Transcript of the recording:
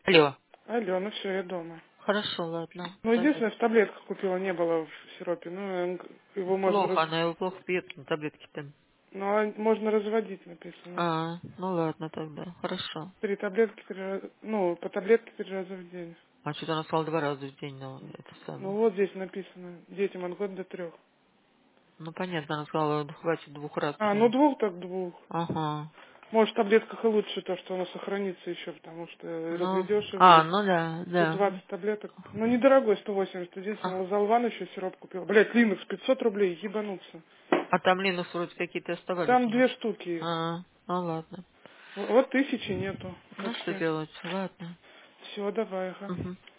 Алло. Алло, ну все, я дома. Хорошо, ладно. Ну, Давай. единственное, в таблетках купила, не было в сиропе. Ну, его можно, Плохо, она его плохо пьет на таблетки-то. ну, можно разводить, написано. Ну ладно тогда. Хорошо. 3 таблетки, ну, по таблетке 3 раза в день. А что-то она сказала 2 раза в день, но это Ну, самое. вот здесь написано, детям от года до 3. Ну понятно, она сказала, хватит 2 раз. А, ну 2 так 2. Ага. Может, в таблетках и лучше то, что оно сохранится еще, потому что Ну, разведешь его. ну да, Тут да. 20 таблеток. Ну, недорогой, 180. Единственное, А, Лазолван еще сироп купил. Блять, Линукс, 500 рублей, ебануться. а там Линус вроде какие-то оставались Там у нас. 2 штуки. Ну ладно. Вот 1000 нету Ну что вообще. делать? Ладно. Все, давай, ага. Угу.